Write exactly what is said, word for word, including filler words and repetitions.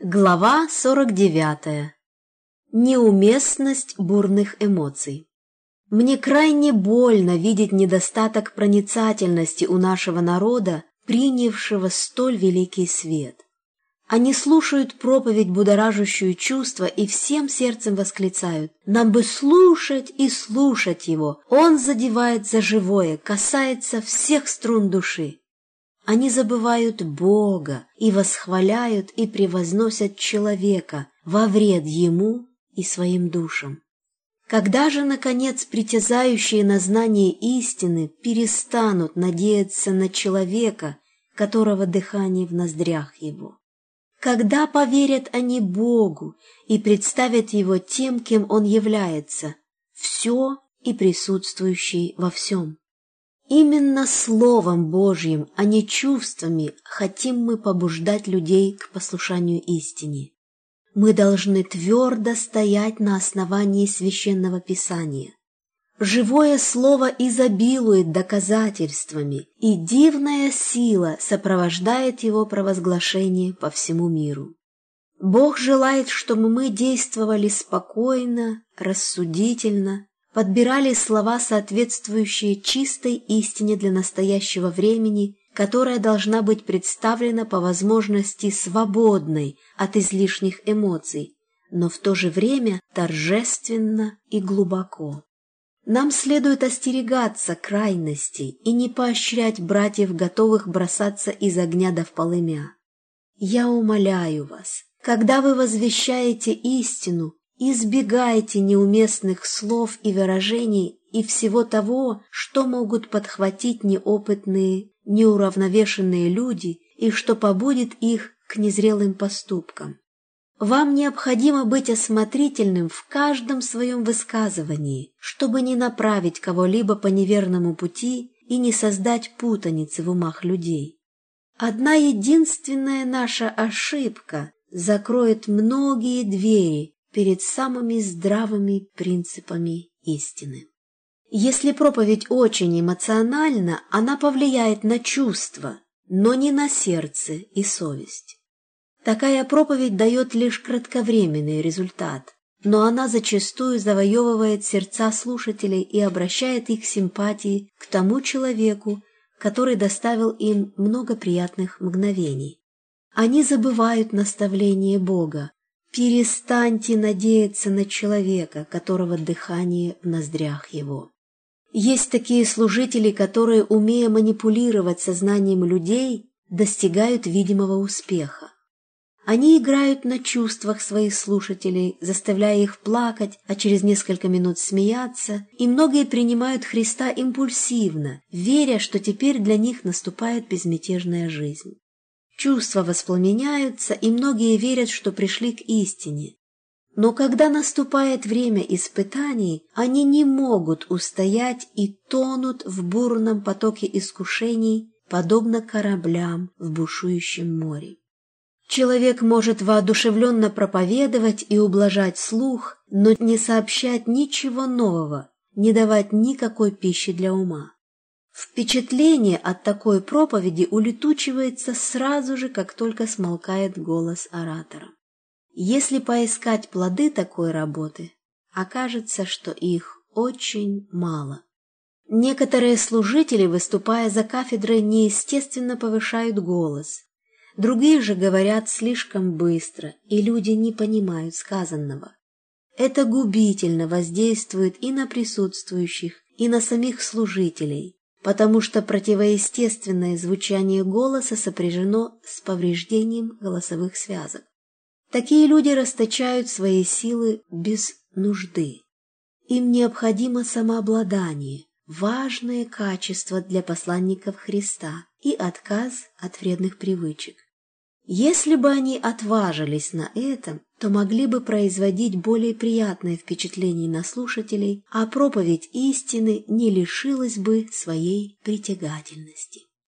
Глава сорок девятая. Неуместность бурных эмоций. Мне крайне больно видеть недостаток проницательности у нашего народа, принявшего столь великий свет. Они слушают проповедь, будоражащую чувства, и всем сердцем восклицают: «Нам бы слушать и слушать его! Он задевает за живое, касается всех струн души!» Они забывают Бога и восхваляют и превозносят человека во вред ему и своим душам. Когда же, наконец, притязающие на знание истины перестанут надеяться на человека, которого дыхание в ноздрях его? Когда поверят они Богу и представят его тем, кем он является, все и присутствующий во всем? Именно Словом Божьим, а не чувствами, хотим мы побуждать людей к послушанию истине. Мы должны твердо стоять на основании Священного Писания. Живое Слово изобилует доказательствами, и дивная сила сопровождает его провозглашение по всему миру. Бог желает, чтобы мы действовали спокойно, рассудительно, подбирали слова, соответствующие чистой истине для настоящего времени, которая должна быть представлена по возможности свободной от излишних эмоций, но в то же время торжественно и глубоко. Нам следует остерегаться крайностей и не поощрять братьев, готовых бросаться из огня до в полымя. Я умоляю вас, когда вы возвещаете истину, избегайте неуместных слов и выражений и всего того, что могут подхватить неопытные, неуравновешенные люди и что побудит их к незрелым поступкам. Вам необходимо быть осмотрительным в каждом своем высказывании, чтобы не направить кого-либо по неверному пути и не создать путаницы в умах людей. Одна единственная наша ошибка закроет многие двери перед самыми здравыми принципами истины. Если проповедь очень эмоциональна, она повлияет на чувства, но не на сердце и совесть. Такая проповедь дает лишь кратковременный результат, но она зачастую завоевывает сердца слушателей и обращает их симпатии к тому человеку, который доставил им много приятных мгновений. Они забывают наставление Бога: перестаньте надеяться на человека, которого дыхание в ноздрях его. Есть такие служители, которые, умея манипулировать сознанием людей, достигают видимого успеха. Они играют на чувствах своих слушателей, заставляя их плакать, а через несколько минут смеяться, и многие принимают Христа импульсивно, веря, что теперь для них наступает безмятежная жизнь. Чувства воспламеняются, и многие верят, что пришли к истине. Но когда наступает время испытаний, они не могут устоять и тонут в бурном потоке искушений, подобно кораблям в бушующем море. Человек может воодушевленно проповедовать и ублажать слух, но не сообщать ничего нового, не давать никакой пищи для ума. Впечатление от такой проповеди улетучивается сразу же, как только смолкает голос оратора. Если поискать плоды такой работы, окажется, что их очень мало. Некоторые служители, выступая за кафедрой, неестественно повышают голос. Другие же говорят слишком быстро, и люди не понимают сказанного. Это губительно воздействует и на присутствующих, и на самих служителей, потому что противоестественное звучание голоса сопряжено с повреждением голосовых связок. Такие люди расточают свои силы без нужды. Им необходимо самообладание, важное качество для посланников Христа, и отказ от вредных привычек. Если бы они отважились на это, то могли бы производить более приятное впечатление на слушателей, а проповедь истины не лишилась бы своей притягательности.